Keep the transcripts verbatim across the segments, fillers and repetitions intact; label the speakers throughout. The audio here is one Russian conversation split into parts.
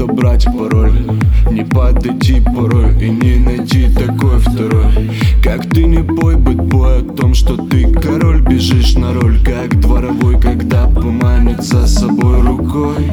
Speaker 1: выбрать пароль, не подойти порой и не найти такой второй. Как ты не пой, быть бой о том, что ты король. Бежишь на роль, как дворовой, когда поманит за собой рукой.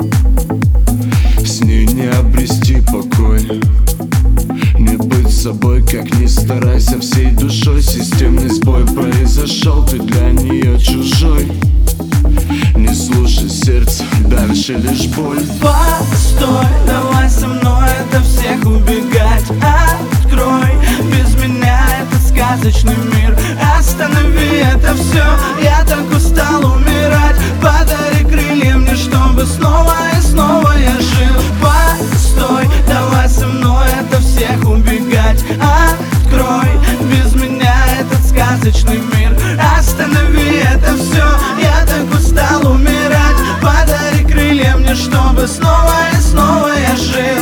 Speaker 1: С ней не обрести покой, не быть собой, как ни старайся всей душой. Системный сбой произошел, ты для нее чужой. Не слушай сердце, дальше лишь боль.
Speaker 2: Постой, давай со мной это всех убегать. Открой, без меня этот сказочный мир. Останови это все, я так устал умирать. Подари крылья мне, чтобы снова и снова я жил. Постой, давай со мной это всех убегать. Открой, без меня этот сказочный мир. Останови это все, я так устал умирать. Подари крылья мне, чтобы снова и снова я жил.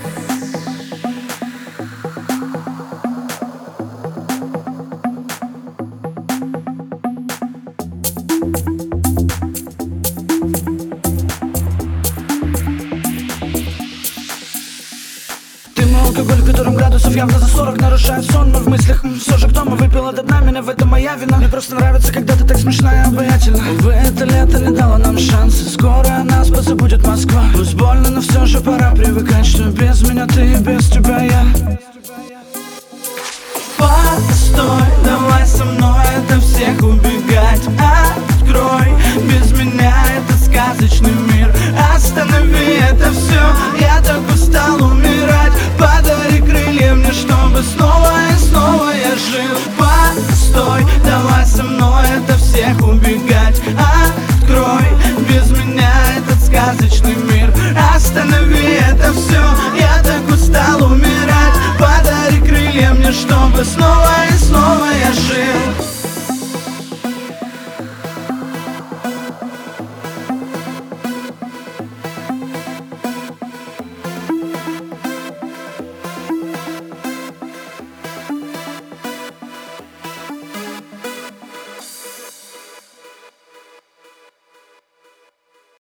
Speaker 3: Алкоголь, в котором градусов явно за сорок нарушает сон, но в мыслях все же кто мы выпил до дна, меня в этом моя вина. Мне просто нравится, когда ты так смешная и обаятельна. Увы, это лето не дало нам шансы, скоро о нас позабудет Москва. Пусть больно, но все же пора привыкать, что без меня ты и без тебя я.
Speaker 2: Постой, давай со мной это всех убегать. Открой, без меня этот сказочный мир. Останови это все, я так устал умирать. Подари крылья мне, чтобы снова и снова я жил. Постой, давай со мной это всех убегать.